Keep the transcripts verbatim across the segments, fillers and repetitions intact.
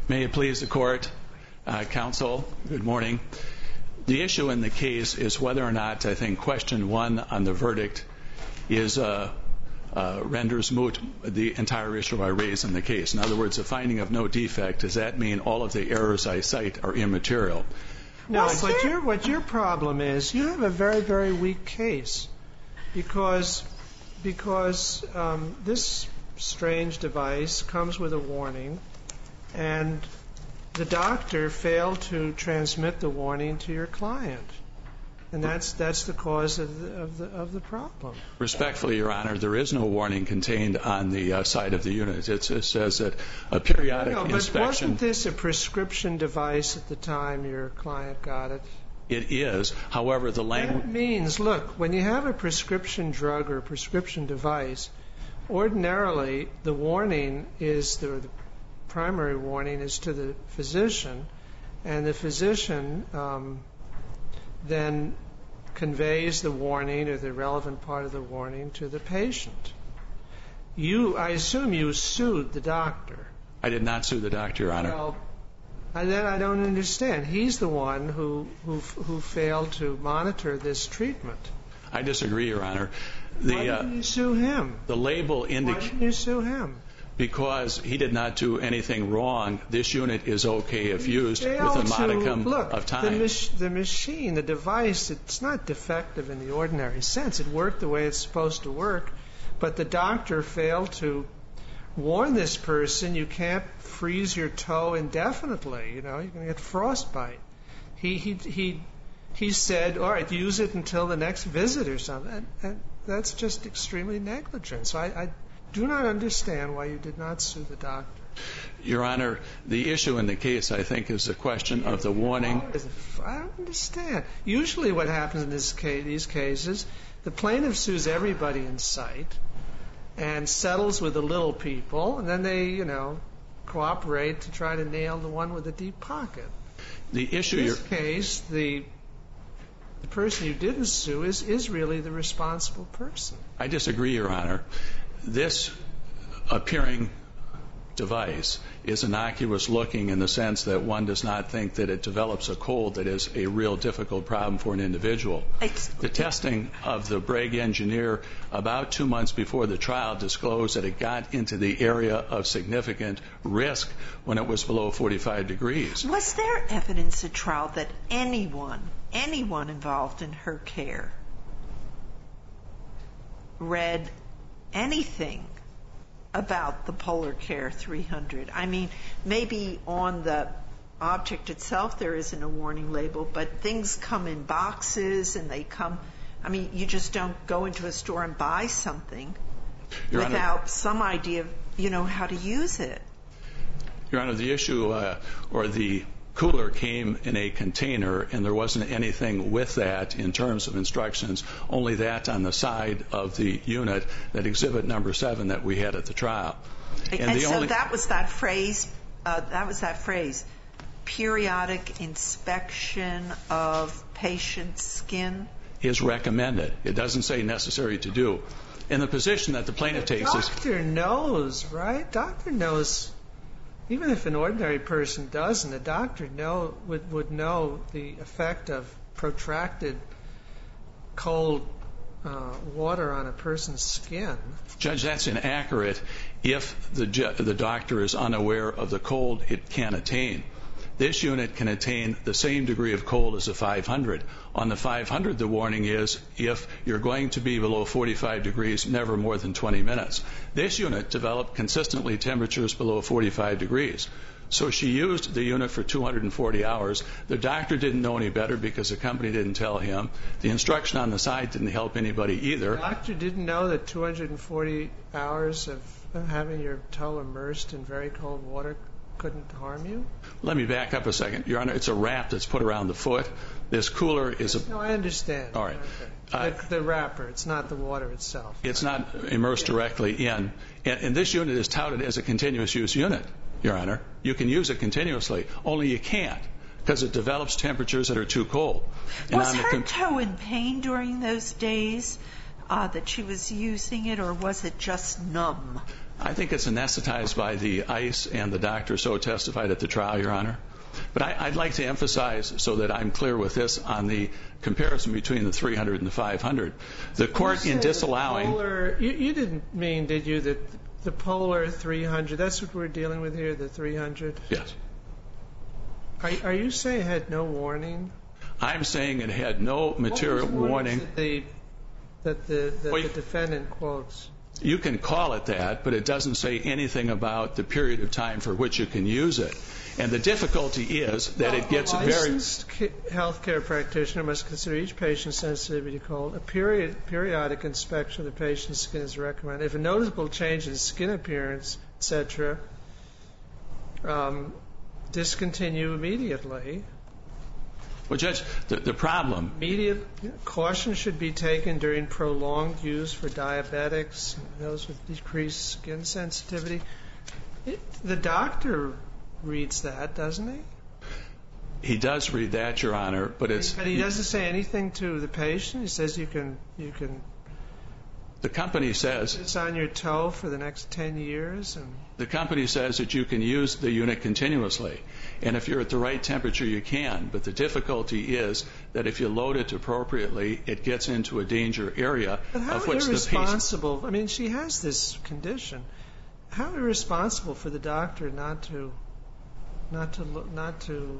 May it please the court, uh, counsel, good morning. The issue in the case is whether or not, I think, question one on the verdict is uh, uh, renders moot the entire issue I raised in the case. In other words, the finding of no defect, does that mean all of the errors I cite are immaterial? No, what your, what your problem is, you have a very, very weak case because, because um, this strange device comes with a warning, and the doctor failed to transmit the warning to your client. And that's that's the cause of the, of the, of the problem. Respectfully, Your Honor, there is no warning contained on the uh, side of the unit. It, it says that a periodic no, but inspection... wasn't this a prescription device at the time your client got it? It is. However, the language... That means, look, when you have a prescription drug or a prescription device, ordinarily the warning is, the, the primary warning is to the physician, and the physician um, then conveys the warning or the relevant part of the warning to the patient. You, I assume you sued the doctor. I did not sue the doctor, Your Honor. Well, and then I don't understand. He's the one who, who, who failed to monitor this treatment. I disagree, Your Honor. The, Why didn't you sue him? The label indicates... Why didn't you sue him? Because he did not do anything wrong. This unit is okay if used with a modicum to, look, of time. The, mach- the machine, the device, it's not defective in the ordinary sense. It worked the way it's supposed to work, but the doctor failed to warn this person, you can't freeze your toe indefinitely. You know, you're going to get frostbite. He, he, he, he said, all right, use it until the next visit or something. And, and that's just extremely negligent. So I, I do not understand why you did not sue the doctor. Your Honor, the issue in the case, I think, is the question of the warning. I don't understand. Usually what happens in this case, these cases, the plaintiff sues everybody in sight and settles with the little people, and then they, you know, cooperate to try to nail the one with the deep pocket. The issue in this case, the the person you didn't sue is, is really the responsible person. I disagree, Your Honor. This appearing device is innocuous looking in the sense that one does not think that it develops a cold that is a real difficult problem for an individual. The testing of the Bragg engineer about two months before the trial disclosed that it got into the area of significant risk when it was below forty-five degrees. Was there evidence at trial that anyone, anyone involved in her care read anything about the Polar Care three hundred? I mean, maybe on the object itself there isn't a warning label, but things come in boxes and they come, I mean, you just don't go into a store and buy something Your without Honor, some idea of, you know, how to use it. Your Honor, the issue uh, or the cooler came in a container, and there wasn't anything with that in terms of instructions, only that on the side of the unit, that exhibit number seven that we had at the trial. And, and so only... that was that phrase, uh, that was that phrase, periodic inspection of patient's skin? Is recommended. It doesn't say necessary to do. In the position that the plaintiff the takes is... Doctor knows, right? Doctor knows... Even if an ordinary person doesn't, a doctor know, would, would know the effect of protracted cold uh, water on a person's skin. Judge, that's inaccurate if the, the doctor is unaware of the cold it can attain. This unit can attain the same degree of cold as a five hundred. On the five hundred, the warning is if you're going to be below forty-five degrees, never more than twenty minutes. This unit developed consistently temperatures below forty-five degrees. So she used the unit for two hundred forty hours. The doctor didn't know any better because the company didn't tell him. The instruction on the side didn't help anybody either. The doctor didn't know that two hundred forty hours of having your toe immersed in very cold water couldn't harm you? Let me back up a second. Your Honor, it's a wrap that's put around the foot. This cooler is a... No, I understand. All right. Okay. The, uh, the wrapper, it's not the water itself. It's not immersed directly in. And, and this unit is touted as a continuous use unit, Your Honor. You can use it continuously, only you can't because it develops temperatures that are too cold. And was on her the com- toe in pain during those days uh, that she was using it, or was it just numb? I think it's anesthetized by the ice, and the doctor so testified at the trial, Your Honor. But I, I'd like to emphasize, so that I'm clear with this, on the comparison between the three hundred and the five hundred. The court, in disallowing... Polar, you, you didn't mean, did you, that the polar three hundred, that's what we're dealing with here, the three hundred? Yes. Are, are you saying it had no warning? I'm saying it had no material warning. That the, that the, that well, the defendant quotes? You can call it that, but it doesn't say anything about the period of time for which you can use it. And the difficulty is that well, it gets a very... licensed healthcare practitioner must consider each patient's sensitivity to cold. A period, periodic inspection of the patient's skin is recommended. If a noticeable change in skin appearance, et cetera, um, discontinue immediately. Well, Judge, the, the problem... Immediate caution should be taken during prolonged use for diabetics, those with decreased skin sensitivity. It, the doctor reads that, doesn't he? He does read that, Your Honor, but it's... But he doesn't say anything to the patient? He says you can... You can the company says... It's on your toe for the next ten years? And the company says that you can use the unit continuously. And if you're at the right temperature, you can. But the difficulty is that if you load it appropriately, it gets into a danger area but how of which the patient... irresponsible... I mean, she has this condition. How irresponsible for the doctor not to... Not to... Not to...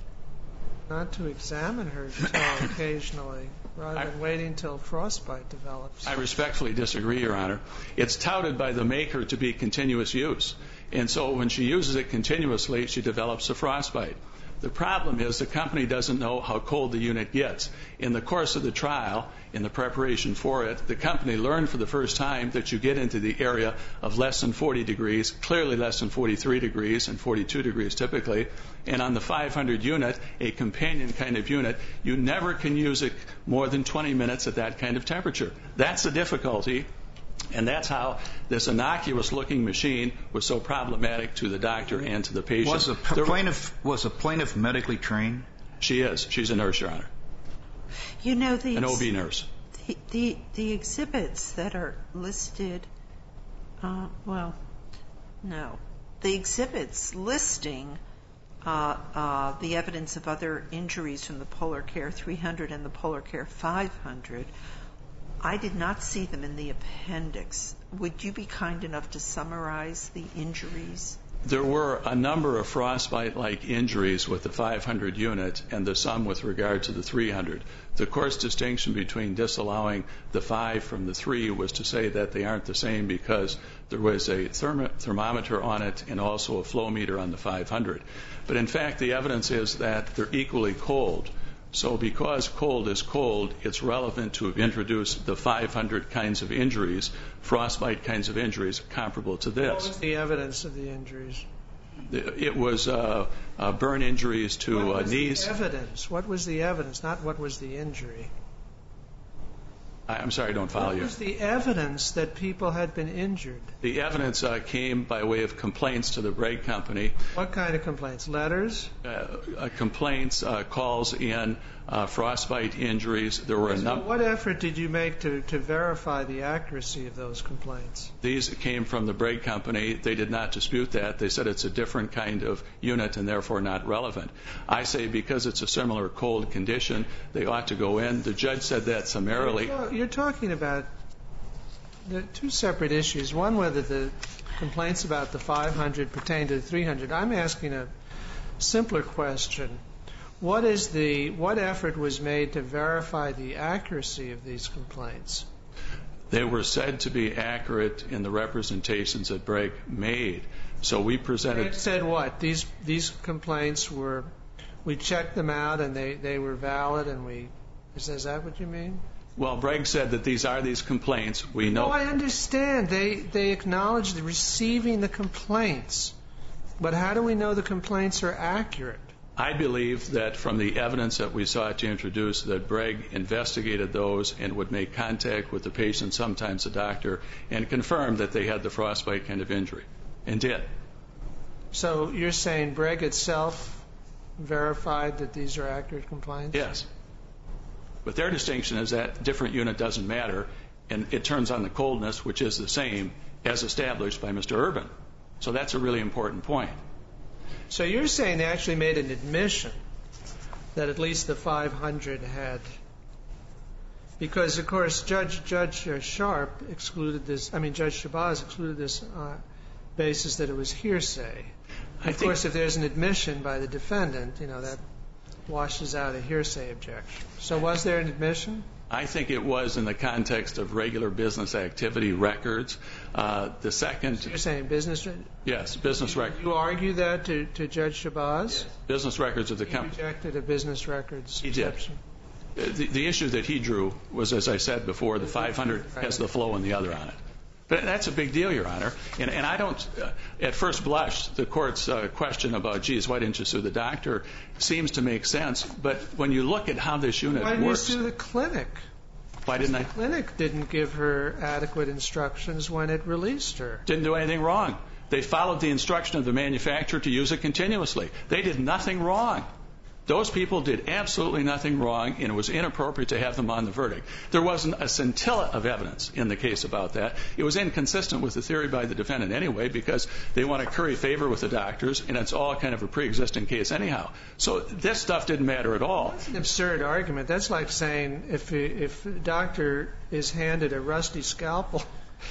Not to examine her toe occasionally, rather than waiting until frostbite develops. I respectfully disagree, Your Honor. It's touted by the maker to be continuous use. And so when she uses it continuously, she develops a frostbite. The problem is the company doesn't know how cold the unit gets. In the course of the trial, in the preparation for it, the company learned for the first time that you get into the area of less than forty degrees, clearly less than forty-three degrees and forty-two degrees typically. And on the five hundred unit, a companion kind of unit, you never can use it more than twenty minutes at that kind of temperature. That's the difficulty. And that's how this innocuous-looking machine was so problematic to the doctor and to the patient. Was the plaintiff, was the plaintiff medically trained? She is. She's a nurse, Your Honor. You know, the an O B nurse. The, the, the exhibits that are listed, uh, well, no. The exhibits listing uh, uh, the evidence of other injuries from the Polar Care three hundred and the Polar Care five hundred, I did not see them in the appendix. Would you be kind enough to summarize the injuries? There were a number of frostbite-like injuries with the five hundred unit and the some with regard to the three hundred. The course distinction between disallowing the five from the three was to say that they aren't the same because there was a therm- thermometer on it and also a flow meter on the five hundred. But in fact, the evidence is that they're equally cold. So because cold is cold, it's relevant to have introduced the five hundred kinds of injuries, frostbite kinds of injuries, comparable to this. What was the evidence of the injuries? It was uh, uh, burn injuries to what was uh, knees. The evidence? What was the evidence? Not what was the injury. I'm sorry, I don't follow what you. What was the evidence that people had been injured? The evidence uh, came by way of complaints to the Bragg Company. What kind of complaints? Letters? Uh, uh, complaints, uh, calls in, uh, frostbite injuries. There were a so number. What effort did you make to, to verify the accuracy of those complaints? These came from the Bragg Company. They did not dispute that. They said it's a different kind of unit and therefore not relevant. I say because it's a similar cold condition, they ought to go in. The judge said that summarily. You're talking about the two separate issues. One, whether the complaints about the five hundred pertain to the three hundred. I'm asking a simpler question. What is the what effort was made to verify the accuracy of these complaints? They were said to be accurate in the representations that Bragg made. So we presented. Bragg said what? These these complaints were, we checked them out and they, they were valid and we. Is, is that what you mean? Well, Bragg said that these are these complaints. We know. No, I understand. They they acknowledged the receiving the complaints, but how do we know the complaints are accurate? I believe that from the evidence that we sought to introduce, that Bragg investigated those and would make contact with the patient, sometimes the doctor, and confirm that they had the frostbite kind of injury, and did. So you're saying Bragg itself verified that these are accurate complaints? Yes. But their distinction is that different unit doesn't matter, and it turns on the coldness, which is the same, as established by Mister Urban. So that's a really important point. So you're saying they actually made an admission that at least the five hundred had, because of course Judge Judge Sharp excluded this. I mean Judge Shabazz excluded this uh, basis that it was hearsay. I of think, course, if there's an admission by the defendant, you know that washes out a hearsay objection. So was there an admission? I think it was in the context of regular business activity records. Uh, the second... So you're saying business... Yes, business records. You argue that to, to Judge Shabazz? Yes. Business records of the company. He rejected a business records He did. exception. The, the issue that he drew was, as I said before, the five hundred has the flow and the other on it. But that's a big deal, Your Honor. And, and I don't, uh, at first blush, the court's uh, question about, geez, why didn't you sue the doctor, seems to make sense. But when you look at how this unit why works... Why didn't you sue the clinic? Why didn't I? The clinic didn't give her adequate instructions when it released her. Didn't do anything wrong. They followed the instruction of the manufacturer to use it continuously. They did nothing wrong. Those people did absolutely nothing wrong, and it was inappropriate to have them on the verdict. There wasn't a scintilla of evidence in the case about that. It was inconsistent with the theory by the defendant anyway, because they want to curry favor with the doctors, and it's all kind of a pre-existing case anyhow. So this stuff didn't matter at all. That's an absurd argument. That's like saying if if the doctor is handed a rusty scalpel,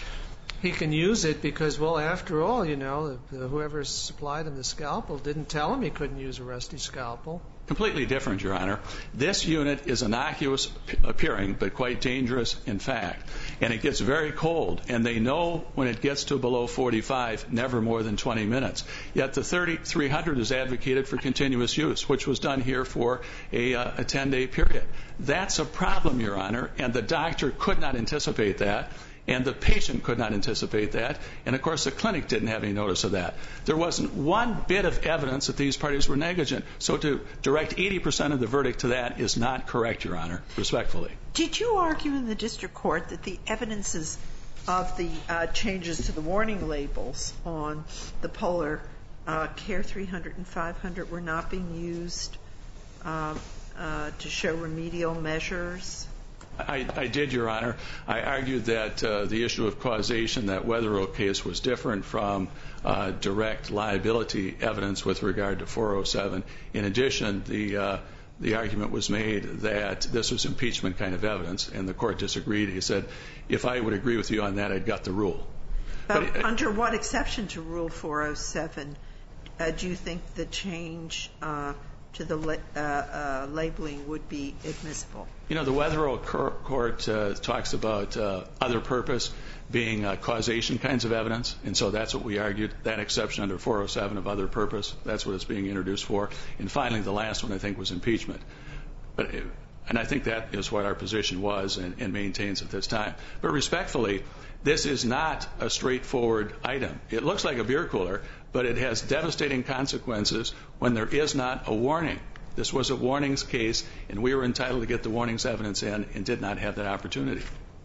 he can use it because, well, after all, you know, whoever supplied him the scalpel didn't tell him he couldn't use a rusty scalpel. Completely different, Your Honor. This unit is innocuous appearing, but quite dangerous in fact. And it gets very cold, and they know when it gets to below forty-five, never more than twenty minutes. Yet the thirty-three hundred is advocated for continuous use, which was done here for a, uh, a ten-day period. That's a problem, Your Honor, and the doctor could not anticipate that. And the patient could not anticipate that. And, of course, the clinic didn't have any notice of that. There wasn't one bit of evidence that these parties were negligent. So to direct eighty percent of the verdict to that is not correct, Your Honor, respectfully. Did you argue in the district court that the evidences of the uh, changes to the warning labels on the Polar uh, Care three hundred and five hundred were not being used uh, uh, to show remedial measures? I, I did, Your Honor. I argued that uh, the issue of causation, that Weatherill case, was different from uh, direct liability evidence with regard to four oh seven. In addition, the uh, the argument was made that this was impeachment kind of evidence, and the court disagreed. He said, if I would agree with you on that, I'd got the rule. But, but under what exception to Rule four oh seven uh, do you think the change uh, to the la uh, uh, labeling would be admissible? You know, the Weatherill court uh, talks about uh, other purpose being uh, causation kinds of evidence, and so that's what we argued, that exception under four oh seven of other purpose. That's what it's being introduced for. And finally, the last one, I think, was impeachment. But it, and I think that is what our position was and, and maintains at this time. But respectfully, this is not a straightforward item. It looks like a beer cooler, but it has devastating consequences when there is not a warning. This was a warnings case, and we were entitled to get the warnings evidence in and did not have that opportunity.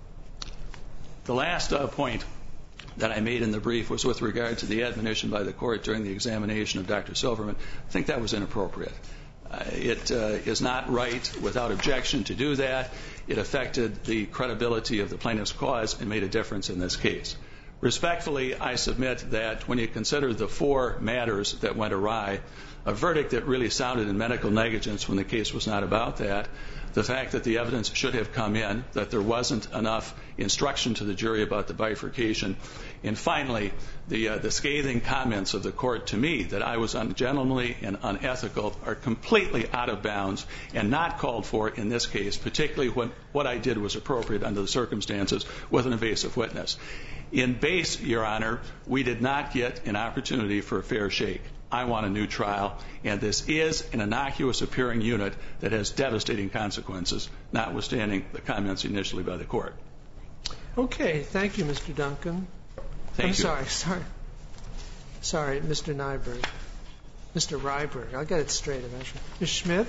The last uh, point that I made in the brief was with regard to the admonition by the court during the examination of Doctor Silverman. I think that was inappropriate. Uh, it uh, is not right without objection to do that. It affected the credibility of the plaintiff's cause and made a difference in this case. Respectfully, I submit that when you consider the four matters that went awry, a verdict that really sounded in medical negligence when the case was not about that, the fact that the evidence should have come in, that there wasn't enough instruction to the jury about the bifurcation, and finally, the, uh, the scathing comments of the court to me that I was ungentlemanly and unethical are completely out of bounds and not called for in this case, particularly when what I did was appropriate under the circumstances with an evasive witness. In base, Your Honor, we did not get an opportunity for a fair shake. I want a new trial, and this is an innocuous appearing unit that has devastating consequences, notwithstanding the comments initially by the court. Okay, thank you, Mister Duncan. Thank I'm you. sorry, sorry. Sorry, Mister Nyberg. Mister Ryberg. I'll get it straight eventually. Miz Schmidt?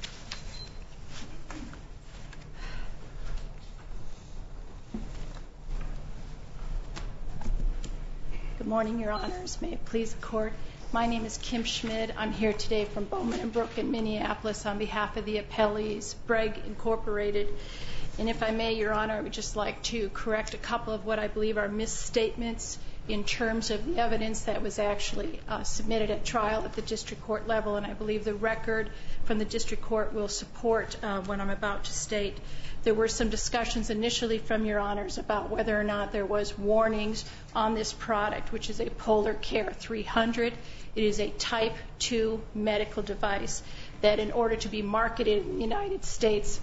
Good morning, Your Honors. May it please the Court. My name is Kim Schmidt. I'm here today from Bowman and Brook in Minneapolis on behalf of the appellees, Bragg Incorporated. And if I may, Your Honor, I would just like to correct a couple of what I believe are misstatements in terms of the evidence that was actually uh, submitted at trial at the district court level, and I believe the record from the district court will support uh, what I'm about to state. There were some discussions initially from Your Honors about whether or not there was warnings on this product, which is a Polar Care three hundred. It is a type two medical device that in order to be marketed in the United States,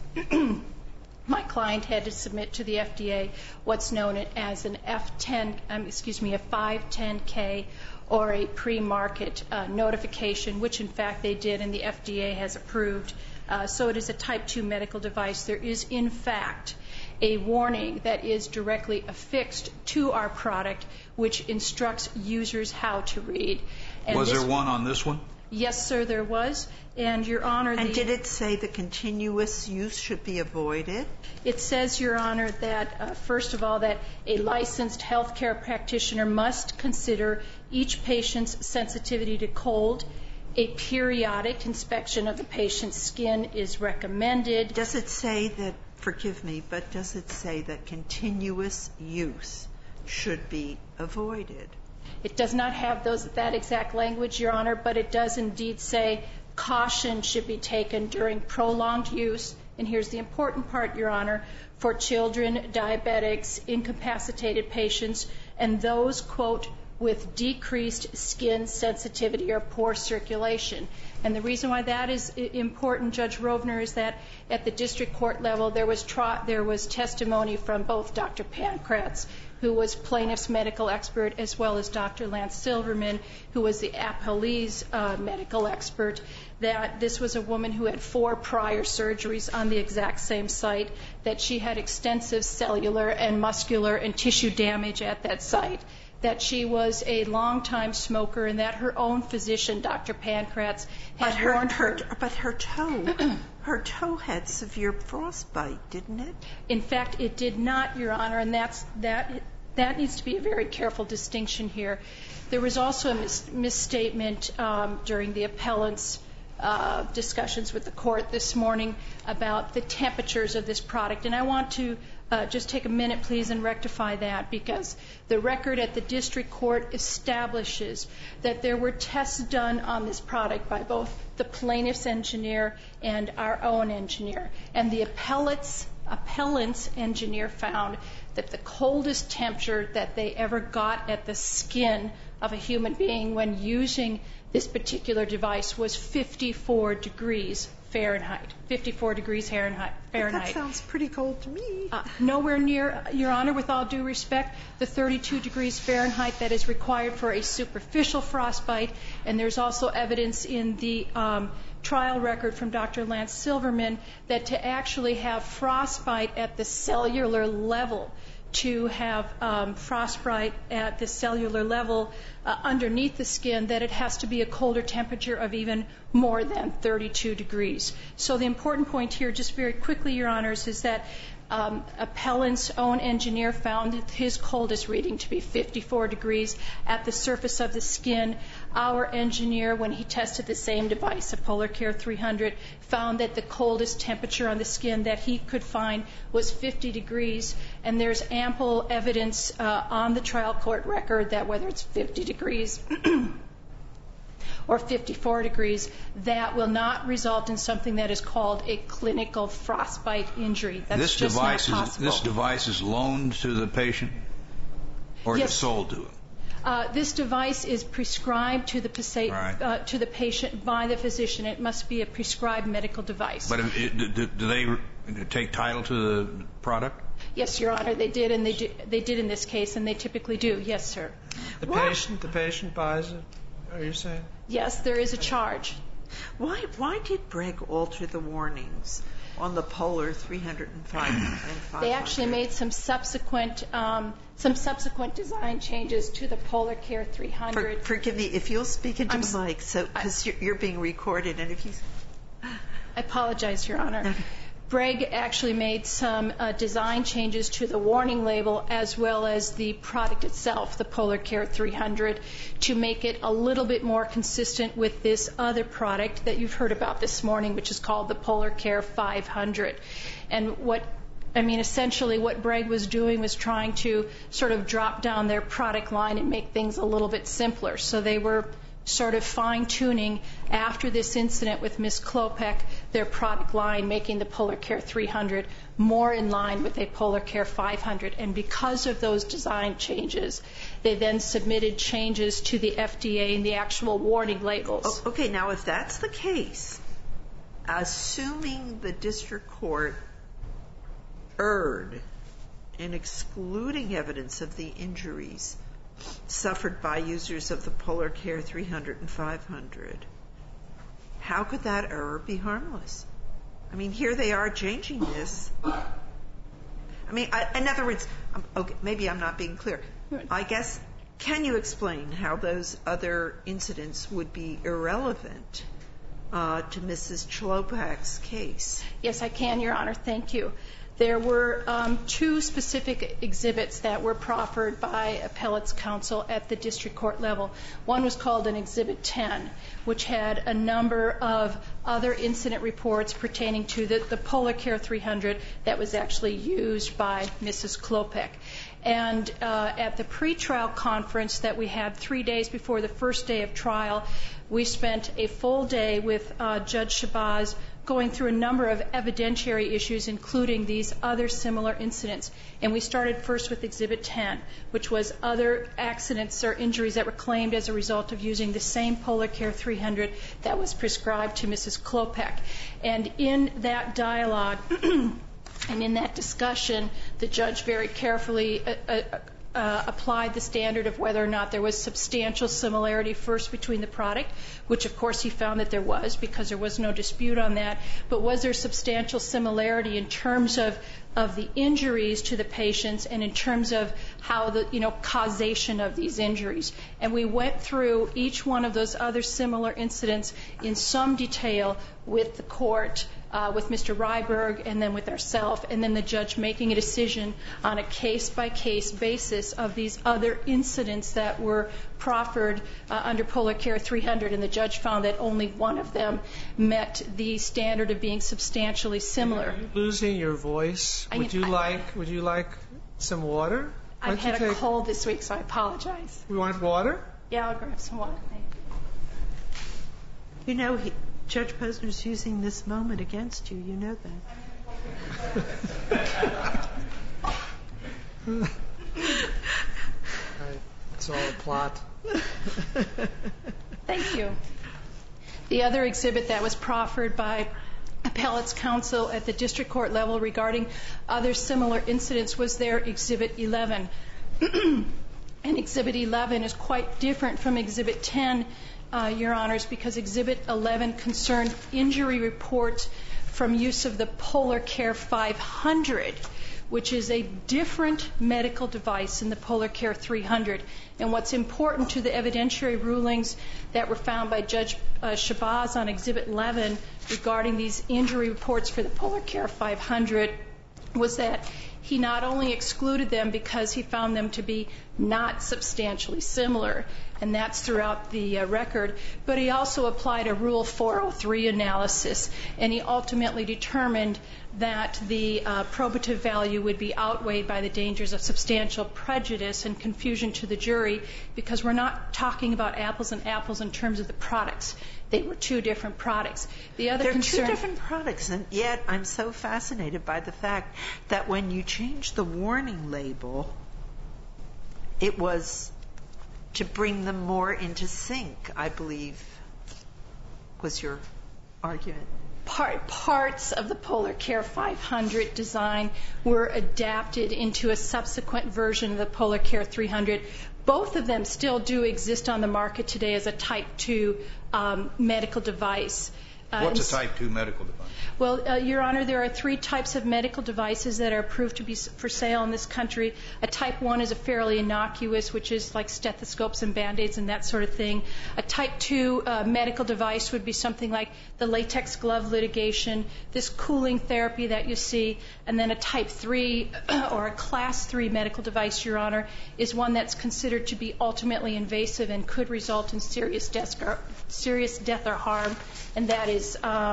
my client had to submit to the F D A what's known as an F ten, um, excuse me, a five ten K or a pre-market uh, notification, which in fact they did and the F D A has approved. Uh, so it is a type two medical device. There is in fact a warning that is directly affixed to our product, which instructs users how to read. And was this, there one on this one? Yes, sir, there was. And, Your Honor, And the, did it say the continuous use should be avoided? It says, Your Honor, that uh, first of all, that a licensed healthcare practitioner must consider each patient's sensitivity to cold. A periodic inspection of the patient's skin is recommended. Does it say that, forgive me, but does it say that continuous use should be avoided? It does not have those that exact language, Your Honor, but it does indeed say caution should be taken during prolonged use. And here's the important part, Your Honor, for children, diabetics, incapacitated patients, and those, quote, with decreased skin sensitivity or poor circulation. And the reason why that is important, Judge Rovner, is that at the district court level there was tra- there was testimony from both Doctor Pankratz, who was plaintiff's medical expert, as well as Doctor Lance Silverman, who was the appellee's uh, medical expert, that this was a woman who had four prior surgeries on the exact same site, that she had extensive cellular and muscular and tissue damage at that site, that she was a longtime smoker, and that her own physician, Doctor Pankratz, had but her, warned her. her. But her toe, her toe had severe frostbite, didn't it? In fact, it did not, Your Honor, and that's that. That needs to be a very careful distinction here. There was also a mis- misstatement um, during the appellant's uh, discussions with the court this morning about the temperatures of this product, and I want to Uh, just take a minute, please, and rectify that, because the record at the district court establishes that there were tests done on this product by both the plaintiff's engineer and our own engineer. And the appellant's, appellant's engineer found that the coldest temperature that they ever got at the skin of a human being when using this particular device was fifty-four degrees Fahrenheit. fifty-four degrees Fahrenheit. That sounds pretty cold to me. Uh, nowhere near, Your Honor, with all due respect, the thirty-two degrees Fahrenheit that is required for a superficial frostbite. And there's also evidence in the um, trial record from Doctor Lance Silverman that to actually have frostbite at the cellular level, to have um, frostbite at the cellular level uh, underneath the skin, that it has to be a colder temperature of even more than thirty-two degrees. So the important point here, just very quickly, Your Honors, is that um, appellant's own engineer found his coldest reading to be fifty-four degrees at the surface of the skin. Our engineer, when he tested the same device, a Polar Care three hundred, found that the coldest temperature on the skin that he could find was fifty degrees. And there's ample evidence uh, on the trial court record that whether it's fifty degrees or fifty-four degrees, that will not result in something that is called a clinical frostbite injury. That's this just device not is possible. this device is loaned to the patient, or Yes. is it sold to him? Uh, this device is prescribed to the, pasa- Right. uh, to the patient by the physician. It must be a prescribed medical device. But it, it, do, do they take title to the product? Yes, Your Honor, they did, and they, do, they did in this case, and they typically do. Yes, sir. The What? patient, the patient buys it. Are you saying? Yes, there is a charge. Why why did Bragg alter the warnings on the Polar three hundred and five and five hundred? They actually made some subsequent um, some subsequent design changes to the Polar Care three For, hundred. forgive me if you'll speak into I'm the s- mic, so because you're, you're being recorded, and if you I apologize, Your Honor. Okay. Bragg actually made some uh, design changes to the warning label as well as the product itself, the Polar Care three hundred, to make it a little bit more consistent with this other product that you've heard about this morning, which is called the Polar Care five hundred. And what I mean, essentially what Bragg was doing was trying to sort of drop down their product line and make things a little bit simpler. So they were sort of fine-tuning after this incident with Miz Klopek their product line, making the PolarCare three hundred more in line with a PolarCare five hundred. And because of those design changes, they then submitted changes to the F D A in the actual warning labels. Oh, okay, now if that's the case, assuming the district court erred in excluding evidence of the injuries suffered by users of the PolarCare three hundred and five hundred, how could that error be harmless? I mean, here they are changing this. I mean, I, in other words, um, okay, maybe I'm not being clear. I guess, can you explain how those other incidents would be irrelevant uh, to Missus Klopek's case? Yes, I can, Your Honor. Thank you. There were um, two specific exhibits that were proffered by appellate's counsel at the district court level. One was called an Exhibit ten, which had a number of other incident reports pertaining to the, the PolarCare three hundred that was actually used by Missus Klopek. And uh, at the pretrial conference that we had three days before the first day of trial, we spent a full day with uh, Judge Shabazz going through a number of evidentiary issues, including these other similar incidents. And we started first with Exhibit ten, which was other accidents or injuries that were claimed as a result of using the same PolarCare three hundred that was prescribed to Missus Klopek. And in that dialogue and in that discussion, the judge very carefully uh, uh, Uh, applied the standard of whether or not there was substantial similarity first between the product, which of course he found that there was because there was no dispute on that, but was there substantial similarity in terms of of the injuries to the patients and in terms of how the, you know, causation of these injuries. And we went through each one of those other similar incidents in some detail with the court, uh, with Mister Ryberg, and then with ourselves, and then the judge making a decision on a case-by-case basis of these other incidents that were proffered uh, under PolarCare three hundred, and the judge found that only one of them met the standard of being substantially similar. Are you losing your voice? I, would you I, like Would you like some water? Why I've had a take... cold this week, so I apologize. We want water? Yeah, I'll grab some water. Thank you. You know, he, Judge Posner's using this moment against you. You know that. It's all a plot. Thank you. The other exhibit that was proffered by appellate's counsel at the district court level regarding other similar incidents was their Exhibit eleven. And Exhibit eleven is quite different from Exhibit ten, uh, Your Honors, because Exhibit eleven concerned injury reports from use of the PolarCare five hundred, which is a different medical device in the PolarCare three hundred. And what's important to the evidentiary rulings that were found by Judge uh, Shabazz on Exhibit eleven regarding these injury reports for the PolarCare five hundred was that he not only excluded them because he found them to be not substantially similar, and that's throughout the uh, record, but he also applied a Rule four oh three analysis, and he ultimately determined that the uh, probative value would be outweighed by the dangers of substantial prejudice and confusion to the jury, because we're not talking about apples and apples in terms of the products. They were two different products. The other They're concern, two different products, and yet I'm so fascinated by the fact that when you change the warning label, it was to bring them more into sync, I believe, was your argument. Part, parts of the PolarCare five hundred design were adapted into a subsequent version of the PolarCare three hundred. Both of them still do exist on the market today as a Type two um, medical device. Uh, What's a Type two medical device? Well, uh, Your Honor, there are three types of medical devices that are approved to be for sale in this country. A Type one is a fairly innocuous, which is like stethoscopes and Band-Aids and that sort of thing. A Type two uh, medical device would be something like the latex glove litigation, this cooling therapy that you see, and then a Type three or a Class three medical device, Your Honor, is one that's considered to be ultimately invasive and could result in serious death or, serious death or harm, and that is um,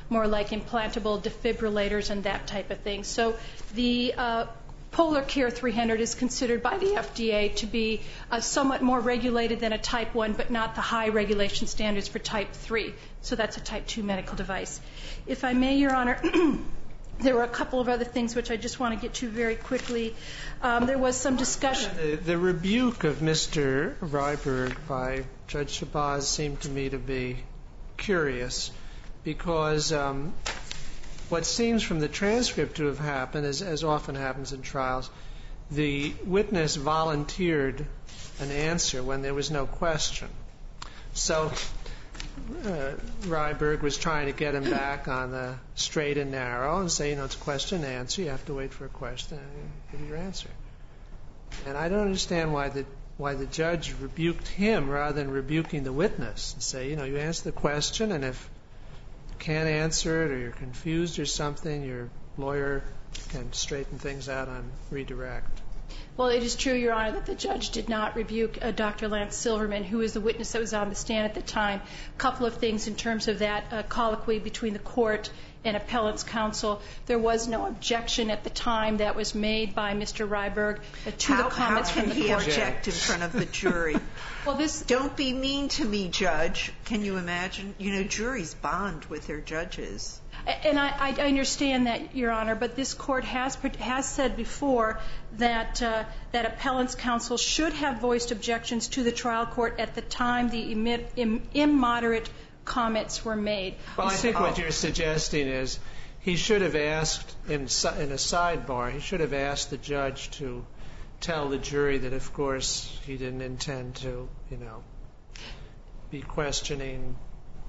more like implantable defibrillators and that type of thing. So the uh, Polar Care three hundred is considered by the F D A to be uh, somewhat more regulated than a type one, but not the high regulation standards for type three. So that's a type two medical device. If I may, Your Honor, there were a couple of other things which I just want to get to very quickly. Um, there was some discussion. The, the rebuke of Mister Ryberg by Judge Shabazz seemed to me to be curious, because um, what seems from the transcript to have happened, as, as often happens in trials, the witness volunteered an answer when there was no question. So uh, Ryberg was trying to get him back on the straight and narrow and say, you know, it's a question and answer. You have to wait for a question and give your answer. And I don't understand why the why the judge rebuked him rather than rebuking the witness and say, you know, you answer the question, and if you can't answer it or you're confused or something, your lawyer can straighten things out on redirect. Well, it is true, Your Honor, that the judge did not rebuke uh, Doctor Lance Silverman, who is the witness that was on the stand at the time. A couple of things in terms of that uh, colloquy between the court and appellant's counsel. There was no objection at the time that was made by Mister Ryberg uh, to how, the comments how from the can he court. object in front of the jury? Well, this Don't be mean to me, Judge. Can you imagine? You know, juries bond with their judges. And I, I understand that, Your Honor, but this court has has said before that uh, that appellant's counsel should have voiced objections to the trial court at the time the emit, im, immoderate comments were made. Well, I think Oh. what you're suggesting is he should have asked, in, in a sidebar, he should have asked the judge to tell the jury that, of course, he didn't intend to, you know, be questioning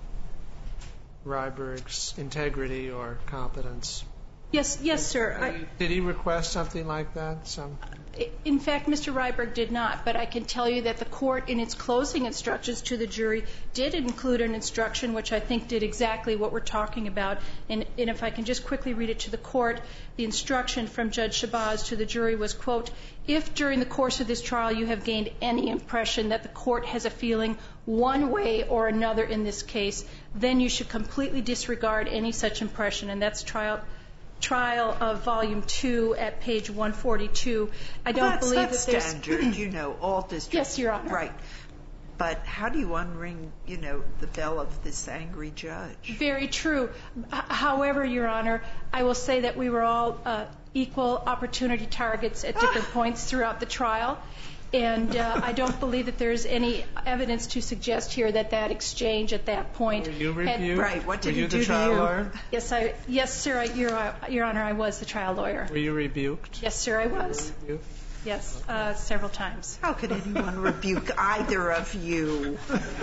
Ryberg's integrity or competence. Yes, yes, sir. I, Did he request something like that? Some. In fact, Mister Ryberg did not, but I can tell you that the court, in its closing instructions to the jury, did include an instruction which I think did exactly what we're talking about. And, and if I can just quickly read it to the court, the instruction from Judge Shabazz to the jury was, quote, if during the course of this trial you have gained any impression that the court has a feeling one way or another in this case, then you should completely disregard any such impression. And that's trial trial of volume two at page one forty-two. I don't that's, believe that's that there's standard, you know, all districts. Yes, Your Honor. Right. But how do you unring, you know, the bell of this angry judge? Very true. H- however, Your Honor, I will say that we were all uh, equal opportunity targets at different points throughout the trial. And uh, I don't believe that there's any evidence to suggest here that that exchange at that point. Were you had- reviewed? Right, what did Were he you do the to trial you? lawyer? Yes, I, yes, sir, I, Your, Your Honor, I was the trial lawyer. Were you rebuked? Yes, sir, I was. Rebuked? Yes, uh, several times. How could anyone rebuke either of you?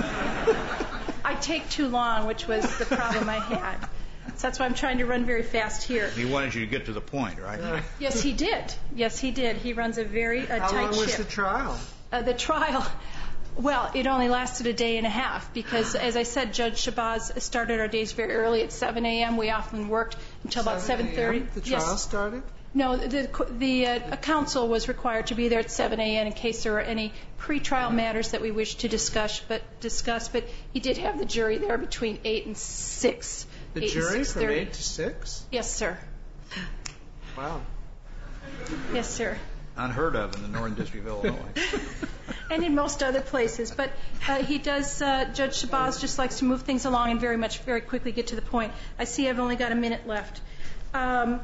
I take too long, which was the problem I had. So that's why I'm trying to run very fast here. He wanted you to get to the point, right? Yes, he did. Yes, he did. He runs a very uh, How tight long was ship. the trial? Uh, the trial, well, it only lasted a day and a half because, as I said, Judge Shabazz started our days very early at seven a.m. We often worked until about seven thirty. The trial Yes. started? No, the, the uh, counsel was required to be there at seven a.m. in case there were any pretrial matters that we wished to discuss, but discuss. But he did have the jury there between eight and six. The eight jury and from six thirty. eight to six? Yes, sir. Wow. Yes, sir. Unheard of in the Northern District of Illinois. And in most other places. But uh, he does, uh, Judge Shabazz just likes to move things along and very much, very quickly get to the point. I see I've only got a minute left. Um,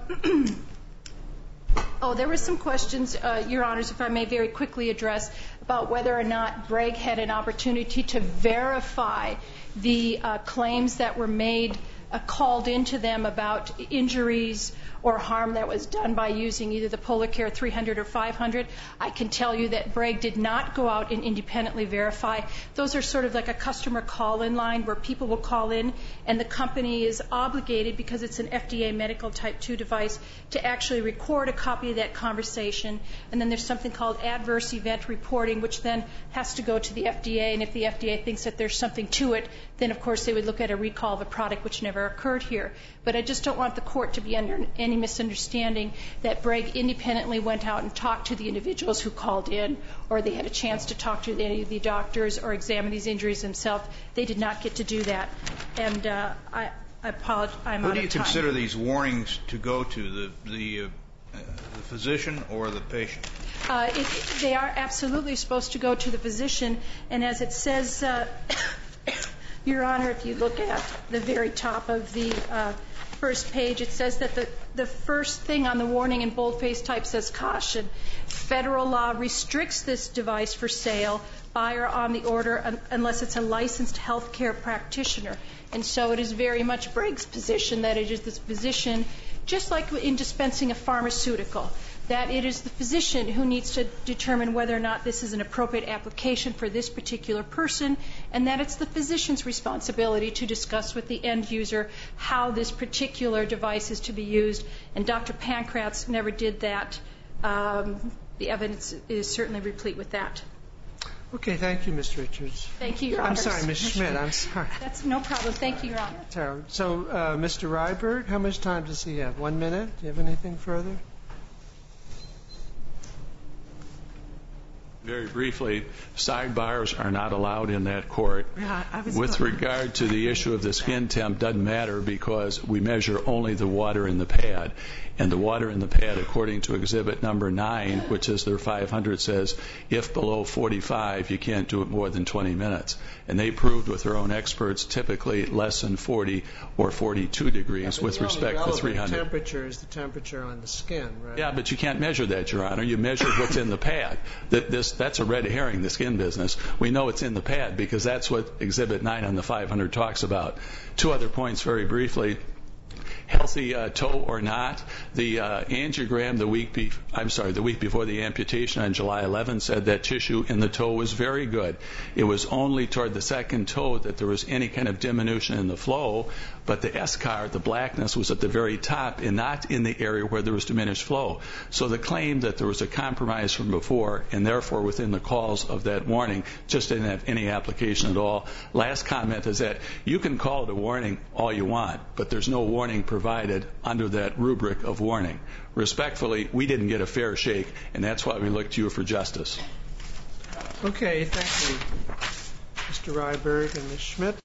oh, there were some questions, uh, Your Honors, if I may very quickly address, about whether or not Bragg had an opportunity to verify the uh, claims that were made, uh, called into them about injuries or harm that was done by using either the Polar Care three hundred or five hundred. I can tell you that Bragg did not go out and independently verify. Those are sort of like a customer call-in line where people will call in and the company is obligated, because it's an F D A medical type two device, to actually record a copy of that conversation. And then there's something called adverse event reporting, which then has to go to the F D A. And if the F D A thinks that there's something to it, then of course they would look at a recall of a product, which never occurred here. But I just don't want the court to be under any misunderstanding that Bragg independently went out and talked to the individuals who called in, or they had a chance to talk to any of the doctors or examine these injuries themselves. They did not get to do that. And uh, I, I apologize. I'm Who out do you of time. consider these warnings to go to, the the, uh, the physician or the patient? Uh, it, they are absolutely supposed to go to the physician, and as it says, uh, Your Honor, if you look at the very top of the uh, first page, it says that the, the first thing on the warning in boldface type says caution. Federal law restricts this device for sale by or on the order un- unless it's a licensed healthcare practitioner. And so it is very much Bragg's position that it is the physician, just like in dispensing a pharmaceutical, that it is the physician who needs to determine whether or not this is an appropriate application for this particular person, and that it's the physician's responsibility to discuss with the end user how this particular device is to be used. And Doctor Pankratz never did that. Um, the evidence is certainly replete with that. Okay, thank you, Miz Richards. Thank you, Your Honor. I'm sorry, Miz Schmidt, I'm sorry. That's no problem. Thank you, Your Honor. Terrible. So, uh, Mister Ryberg, how much time does he have? One minute? Do you have anything further? Very briefly, sidebars are not allowed in that court. Yeah, I was With going- regard to the issue of the skin temp, doesn't matter because we measure only the water in the pad. And the water in the pad, according to exhibit number nine, which is their five hundred, says if below forty-five, you can't do it more than twenty minutes. And they proved with their own experts typically less than forty or forty-two degrees Yeah, with the respect to relevant three hundred. temperature is the temperature on the skin, right? Yeah, but you can't measure that, Your Honor. You measure what's in the pad. That this that's a red herring, the skin business. We know it's in the pad because that's what exhibit nine on the five hundred talks about. Two other points very briefly. Healthy uh, toe or not, the uh, angiogram the week be- I'm sorry, the week before the amputation on July eleventh said that tissue in the toe was very good. It was only toward the second toe that there was any kind of diminution in the flow, but the eschar, the blackness, was at the very top and not in the area where there was diminished flow. So the claim that there was a compromise from before and therefore within the calls of that warning just didn't have any application at all. Last comment is that you can call it a warning all you want, but there's no warning provided under that rubric of warning. Respectfully, we didn't get a fair shake, and that's why we look to you for justice. Okay, thank you, Mister Ryberg and Miz Schmidt.